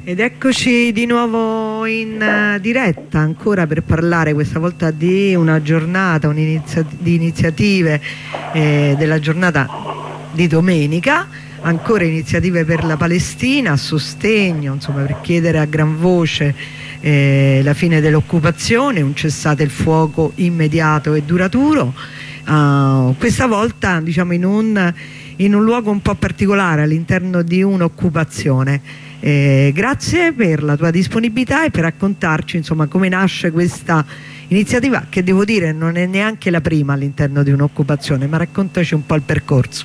Ed eccoci di nuovo in diretta ancora per parlare questa volta di una giornata, di iniziative della giornata di domenica, ancora iniziative per la Palestina a sostegno, insomma, per chiedere a gran voce la fine dell'occupazione, un cessate il fuoco immediato e duraturo, questa volta diciamo in un luogo un po' particolare all'interno di un'occupazione. Grazie per la tua disponibilità e per raccontarci insomma come nasce questa iniziativa, che devo dire non è neanche la prima all'interno di un'occupazione, ma raccontaci un po' il percorso.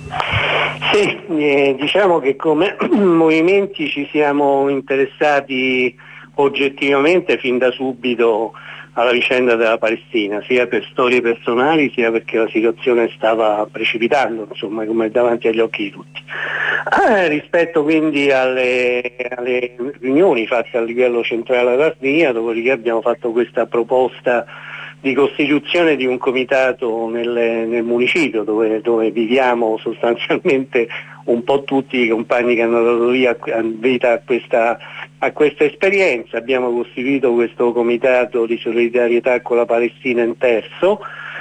Sì, diciamo che come movimenti ci siamo interessati oggettivamente fin da subito alla vicenda della Palestina, sia per storie personali sia perché la situazione stava precipitando, insomma, come davanti agli occhi di tutti. Rispetto quindi alle riunioni fatte a livello centrale alla SNIA, dopodiché abbiamo fatto questa proposta di costituzione di un comitato nel municipio dove viviamo sostanzialmente un po' tutti i compagni che hanno dato vita a questa esperienza. Abbiamo costituito questo comitato di solidarietà con la Palestina in terzo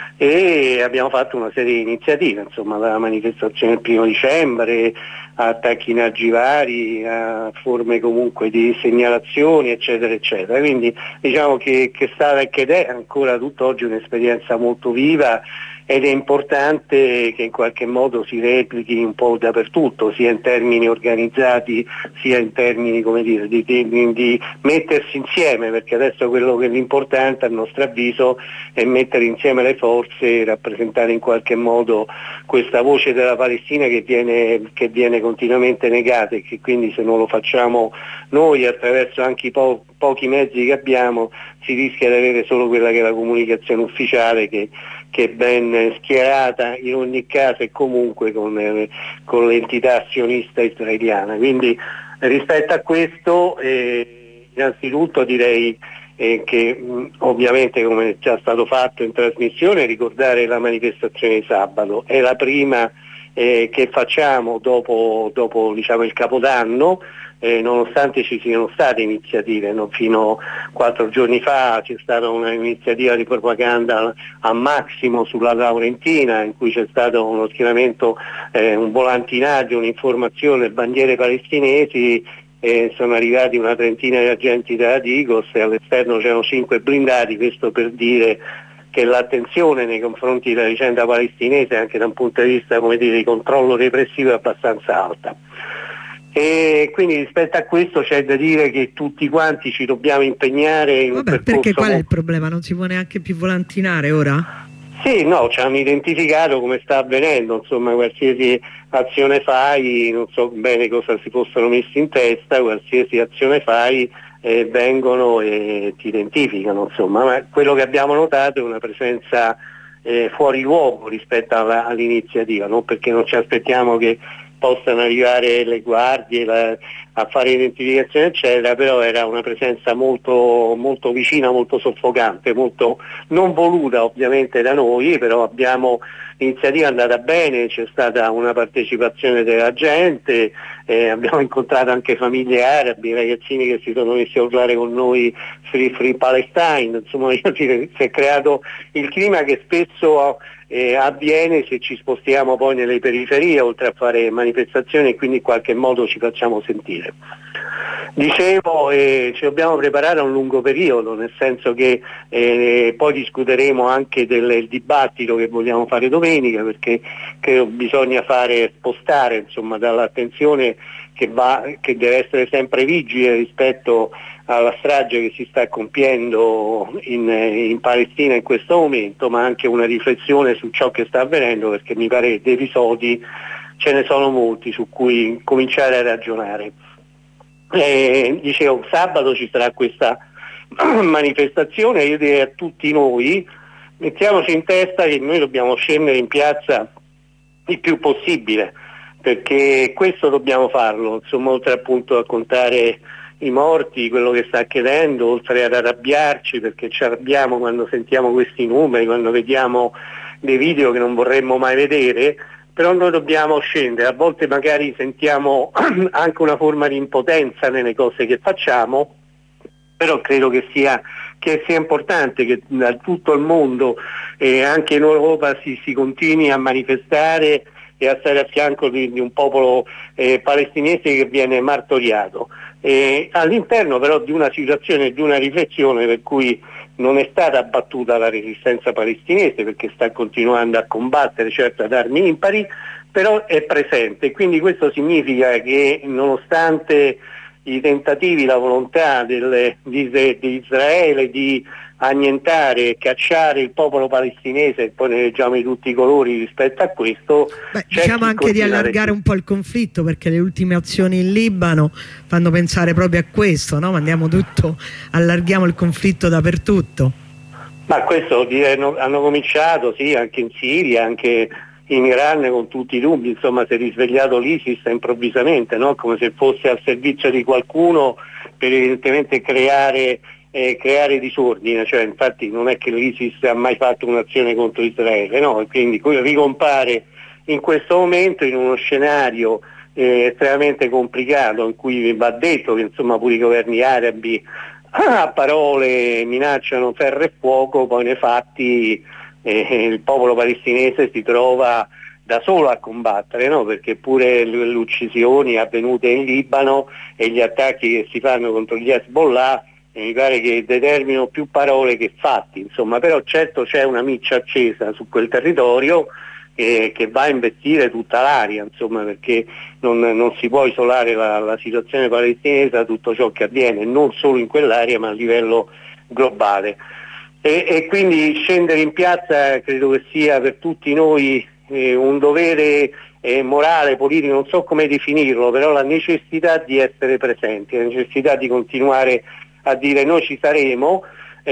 e abbiamo fatto una serie di iniziative, insomma, dalla manifestazione del 1° dicembre a attacchi vari, a forme comunque di segnalazioni, eccetera eccetera. Quindi diciamo che è stata ed è ancora tutt'oggi un'esperienza molto viva, ed è importante che in qualche modo si replichi un po' dappertutto, sia in termini organizzati sia in termini, come dire, di mettersi insieme, perché adesso quello che è l'importante a nostro avviso è mettere insieme le forze e rappresentare in qualche modo questa voce della Palestina che viene continuamente negata, e che quindi se non lo facciamo noi attraverso anche i pochi mezzi che abbiamo si rischia di avere solo quella che è la comunicazione ufficiale, che è ben schierata in ogni caso e comunque con l'entità azionista israeliana. Quindi rispetto a questo innanzitutto direi che ovviamente, come è già stato fatto in trasmissione, ricordare la manifestazione di sabato. È la prima che facciamo dopo diciamo, il Capodanno, nonostante ci siano state iniziative, no? Fino a 4 giorni fa c'è stata un'iniziativa di propaganda a Massimo sulla Laurentina, in cui c'è stato uno schieramento, un volantinaggio, un'informazione, bandiere palestinesi. Sono arrivati una trentina di agenti della Digos e all'esterno c'erano 5 blindati, questo per dire che l'attenzione nei confronti della vicenda palestinese anche da un punto di vista, come dire, di controllo repressivo è abbastanza alta. E quindi rispetto a questo c'è da dire che tutti quanti ci dobbiamo impegnare in un percorso. Perché qual è il problema? Non si può neanche più volantinare ora? Sì, no, ci hanno identificato come sta avvenendo, insomma, qualsiasi azione fai, non so bene cosa si fossero messi in testa, qualsiasi azione fai vengono e ti identificano, insomma, ma quello che abbiamo notato è una presenza fuori luogo rispetto all'iniziativa, non perché non ci aspettiamo che possano arrivare le guardie a fare identificazione eccetera, però era una presenza molto, molto vicina, molto soffocante, molto non voluta ovviamente da noi, però l'iniziativa è andata bene, c'è stata una partecipazione della gente, abbiamo incontrato anche famiglie arabe, ragazzini che si sono messi a urlare con noi Free Palestine, insomma si è creato il clima che spesso avviene se ci spostiamo poi nelle periferie, oltre a fare manifestazioni, e quindi in qualche modo ci facciamo sentire. Dicevo, ci dobbiamo preparare a un lungo periodo, nel senso che poi discuteremo anche del dibattito che vogliamo fare domenica, perché credo bisogna spostare insomma, dall'attenzione che deve essere sempre vigile rispetto alla strage che si sta compiendo in Palestina in questo momento, ma anche una riflessione su ciò che sta avvenendo, perché mi pare che dei episodi ce ne sono molti su cui cominciare a ragionare. Dicevo, sabato ci sarà questa manifestazione, io direi a tutti noi, mettiamoci in testa che noi dobbiamo scendere in piazza il più possibile, perché questo dobbiamo farlo, insomma, oltre appunto a contare i morti, quello che sta accadendo, oltre ad arrabbiarci, perché ci arrabbiamo quando sentiamo questi numeri, quando vediamo dei video che non vorremmo mai vedere, però noi dobbiamo scendere, a volte magari sentiamo anche una forma di impotenza nelle cose che facciamo, però credo che sia importante che da tutto il mondo e anche in Europa si continui a manifestare e a stare a fianco di un popolo palestinese che viene martoriato, all'interno però di una situazione, di una riflessione per cui non è stata abbattuta la resistenza palestinese, perché sta continuando a combattere, certo ad armi impari, però è presente. Quindi questo significa che nonostante i tentativi, la volontà di Israele di annientare e cacciare il popolo palestinese, e poi ne leggiamo di tutti i colori rispetto a questo. Diciamo anche di allargare un po' il conflitto, perché le ultime azioni in Libano fanno pensare proprio a questo, no? Allarghiamo il conflitto dappertutto. Ma questo hanno cominciato, sì, anche in Siria, anche in Iran, con tutti i dubbi. Insomma, si è risvegliato l'ISIS improvvisamente, no? Come se fosse al servizio di qualcuno per evidentemente creare disordine, cioè infatti non è che l'ISIS ha mai fatto un'azione contro Israele, no? E quindi ricompare in questo momento in uno scenario estremamente complicato, in cui va detto che insomma pure i governi arabi a parole minacciano ferro e fuoco, poi nei fatti il popolo palestinese si trova da solo a combattere, no? Perché pure le uccisioni avvenute in Libano e gli attacchi che si fanno contro gli Hezbollah mi pare che determinino più parole che fatti, insomma. Però certo c'è una miccia accesa su quel territorio che va a investire tutta l'area, insomma, perché non si può isolare la situazione palestinese da tutto ciò che avviene, non solo in quell'area ma a livello globale. E quindi scendere in piazza credo che sia per tutti noi un dovere morale, politico, non so come definirlo, però la necessità di essere presenti, la necessità di continuare a dire noi ci saremo.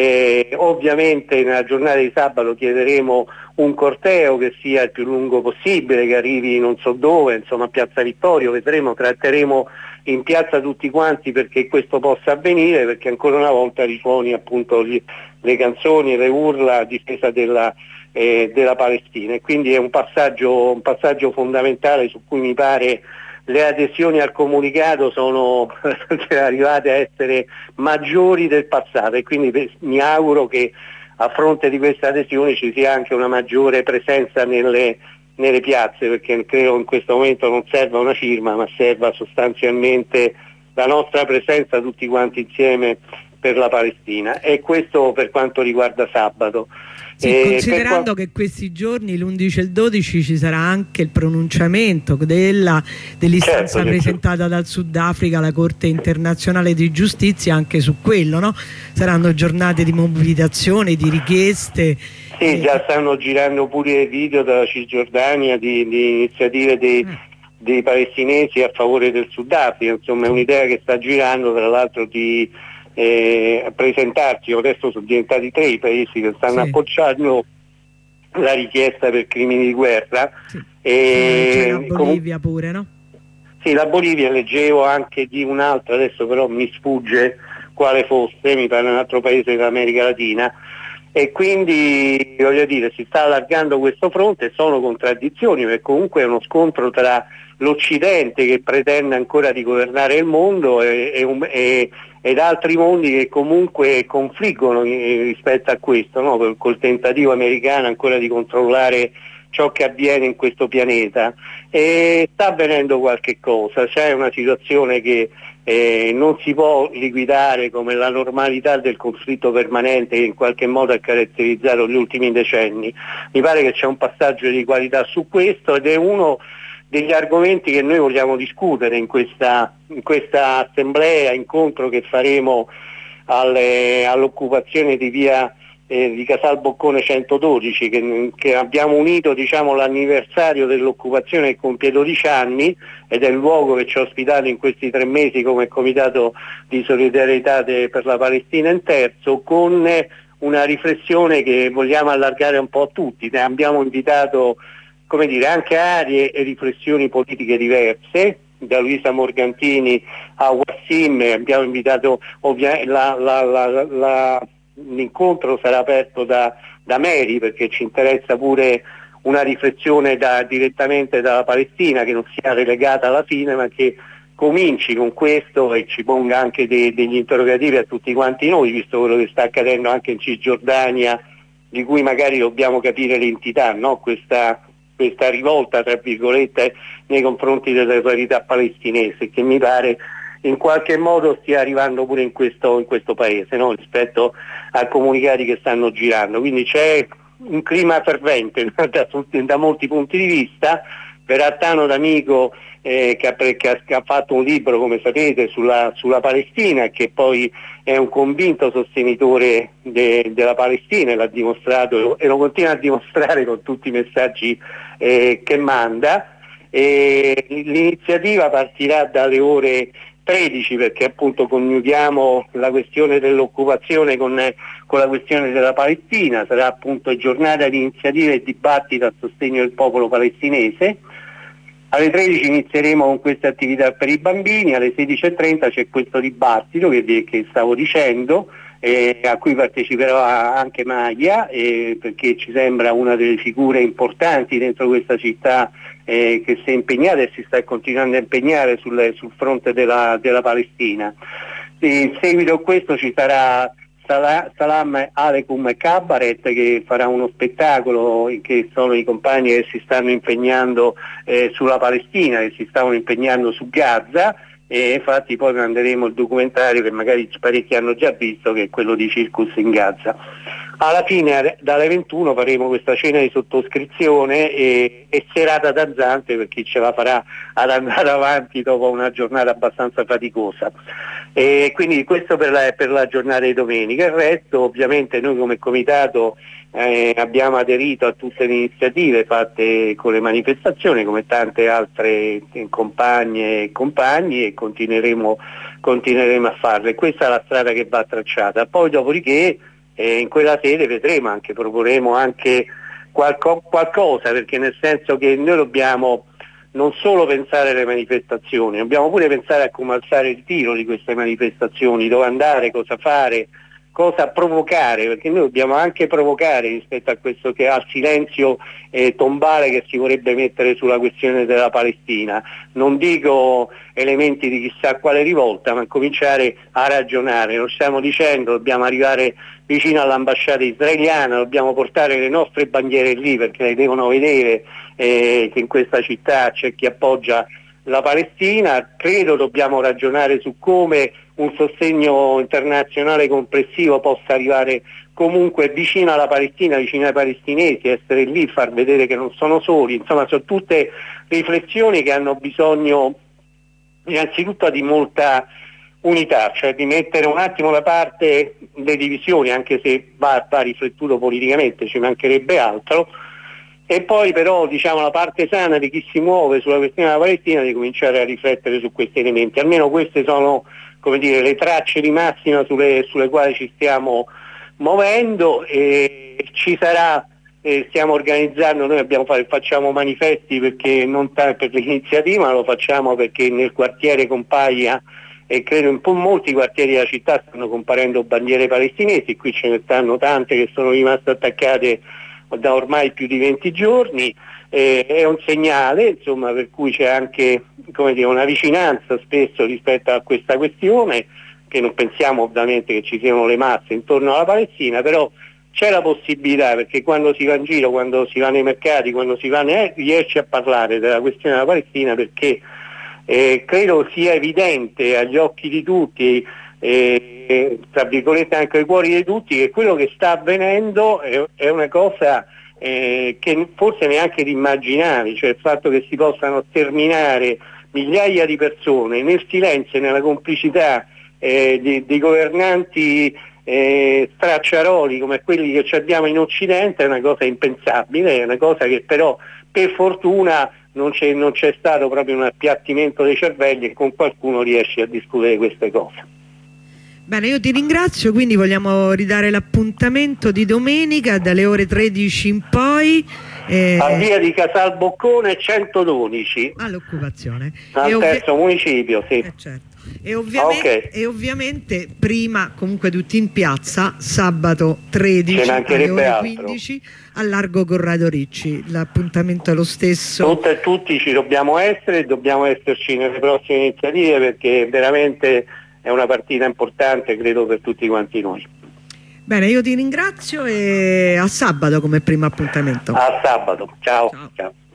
Ovviamente nella giornata di sabato chiederemo un corteo che sia il più lungo possibile, che arrivi non so dove, insomma a Piazza Vittorio, vedremo, tratteremo in piazza tutti quanti perché questo possa avvenire, perché ancora una volta risuoni appunto le canzoni e le urla a difesa della Palestina, e quindi è un passaggio fondamentale su cui mi pare le adesioni al comunicato sono arrivate a essere maggiori del passato, e quindi mi auguro che a fronte di queste adesioni ci sia anche una maggiore presenza nelle piazze, perché credo in questo momento non serva una firma, ma serva sostanzialmente la nostra presenza tutti quanti insieme per la Palestina. E questo per quanto riguarda sabato. Sì, considerando che questi giorni, l'11 e il 12, ci sarà anche il pronunciamento dell'istanza presentata dal Sudafrica alla Corte Internazionale di Giustizia, anche su quello, no? Saranno giornate di mobilitazione, di richieste. Sì, già stanno girando pure video dalla Cisgiordania di iniziative dei palestinesi a favore del Sudafrica, insomma è un'idea che sta girando, tra l'altro di presentarsi. Adesso sono diventati 3 i paesi che stanno appoggiando la richiesta per crimini di guerra. Sì. C'è la Bolivia pure, no? Sì, la Bolivia, leggevo anche di un'altra, adesso però mi sfugge quale fosse, mi pare un altro paese dell'America Latina, e quindi voglio dire si sta allargando questo fronte. Sono contraddizioni, perché comunque è uno scontro tra l'Occidente che pretende ancora di governare il mondo ed altri mondi che comunque confliggono rispetto a questo, no? Col tentativo americano ancora di controllare ciò che avviene in questo pianeta. E sta avvenendo qualche cosa, c'è una situazione che non si può liquidare come la normalità del conflitto permanente che in qualche modo ha caratterizzato gli ultimi decenni. Mi pare che c'è un passaggio di qualità su questo, ed è uno degli argomenti che noi vogliamo discutere in questa assemblea, incontro che faremo all'occupazione di via di Casal Boccone 112, che abbiamo unito, diciamo, l'anniversario dell'occupazione che compie 12 anni, ed è il luogo che ci ha ospitato in questi 3 mesi come Comitato di Solidarietà per la Palestina in terzo, con una riflessione che vogliamo allargare un po' a tutti. Ne abbiamo invitato, come dire, anche aree e riflessioni politiche diverse, da Luisa Morgantini a Wassim. Abbiamo invitato l'incontro sarà aperto da Mary, perché ci interessa pure una riflessione direttamente dalla Palestina, che non sia relegata alla fine, ma che cominci con questo e ci ponga anche degli interrogativi a tutti quanti noi, visto quello che sta accadendo anche in Cisgiordania, di cui magari dobbiamo capire l'entità, no? Questa rivolta, tra virgolette, nei confronti dell'autorità palestinese, che mi pare in qualche modo stia arrivando pure in questo paese, no? Rispetto a comunicati che stanno girando. Quindi c'è un clima fervente da molti punti di vista. Verattano D'Amico che ha fatto un libro, come sapete, sulla Palestina, che poi è un convinto sostenitore della Palestina, e l'ha dimostrato e lo continua a dimostrare con tutti i messaggi che manda. L'iniziativa partirà dalle ore 13, perché appunto coniughiamo la questione dell'occupazione con la questione della Palestina. Sarà appunto giornata di iniziativa e dibattito a sostegno del popolo palestinese. Alle 13 inizieremo con queste attività per i bambini, alle 16:30 c'è questo dibattito che stavo dicendo, a cui parteciperà anche Maglia, perché ci sembra una delle figure importanti dentro questa città, che si è impegnata e si sta continuando a impegnare sul fronte della Palestina. In seguito a questo ci sarà Salam Aleikum Cabaret, che farà uno spettacolo, che sono i compagni che si stanno impegnando sulla Palestina, che si stavano impegnando su Gaza, e infatti poi manderemo il documentario che magari parecchi hanno già visto, che è quello di Circus in Gaza. Alla fine dalle 21 faremo questa cena di sottoscrizione e serata danzante per chi ce la farà ad andare avanti dopo una giornata abbastanza faticosa. E quindi questo per la giornata di domenica. Il resto, ovviamente, noi come comitato abbiamo aderito a tutte le iniziative fatte con le manifestazioni, come tante altre compagne e compagni, e continueremo a farle. Questa è la strada che va tracciata. Poi dopodiché in quella sede vedremo proporremo anche qualcosa, perché nel senso che noi dobbiamo non solo pensare alle manifestazioni, dobbiamo pure pensare a come alzare il tiro di queste manifestazioni, dove andare, cosa fare, cosa provocare, perché noi dobbiamo anche provocare rispetto a questo al silenzio tombale che si vorrebbe mettere sulla questione della Palestina. Non dico elementi di chissà quale rivolta, ma cominciare a ragionare. Lo stiamo dicendo, dobbiamo arrivare vicino all'ambasciata israeliana, dobbiamo portare le nostre bandiere lì, perché le devono vedere che in questa città c'è chi appoggia la Palestina. Credo dobbiamo ragionare su come un sostegno internazionale complessivo possa arrivare comunque vicino alla Palestina, vicino ai palestinesi, essere lì, far vedere che non sono soli. Insomma, sono tutte riflessioni che hanno bisogno innanzitutto di molta unità, cioè di mettere un attimo da parte le divisioni, anche se va riflettuto politicamente, ci mancherebbe altro. E poi però, diciamo, la parte sana di chi si muove sulla questione della Palestina, di cominciare a riflettere su questi elementi. Almeno queste sono, come dire, le tracce di massima sulle quali ci stiamo muovendo, e ci sarà, stiamo organizzando, noi facciamo manifesti perché non per l'iniziativa, ma lo facciamo perché nel quartiere Compaglia, e credo in molti quartieri della città, stanno comparendo bandiere palestinesi. Qui ce ne stanno tante che sono rimaste attaccate da ormai più di 20 giorni, è un segnale, insomma, per cui c'è anche, come dire, una vicinanza spesso rispetto a questa questione, che non pensiamo ovviamente che ci siano le masse intorno alla Palestina, però c'è la possibilità, perché quando si va in giro, quando si va nei mercati, quando si va riesce a parlare della questione della Palestina, perché credo sia evidente agli occhi di tutti, tra virgolette anche ai cuori di tutti, che quello che sta avvenendo è una cosa che forse neanche ti immaginavi, cioè il fatto che si possano sterminare migliaia di persone nel silenzio e nella complicità dei governanti stracciaroli come quelli che ci abbiamo in Occidente, è una cosa impensabile, è una cosa che però per fortuna non c'è stato proprio un appiattimento dei cervelli, e con qualcuno riesce a discutere queste cose. Bene, io ti ringrazio, quindi vogliamo ridare l'appuntamento di domenica dalle ore 13 in poi. A via di Casalboccone 112. All'occupazione. Al terzo municipio, sì. Certo. E ovviamente prima comunque tutti in piazza sabato 13 alle ore 15 a Largo Corrado Ricci. L'appuntamento è lo stesso. Tutti ci dobbiamo essere e dobbiamo esserci nelle prossime iniziative, perché veramente è una partita importante, credo, per tutti quanti noi. Bene, io ti ringrazio e a sabato come primo appuntamento. A sabato, ciao. Ciao.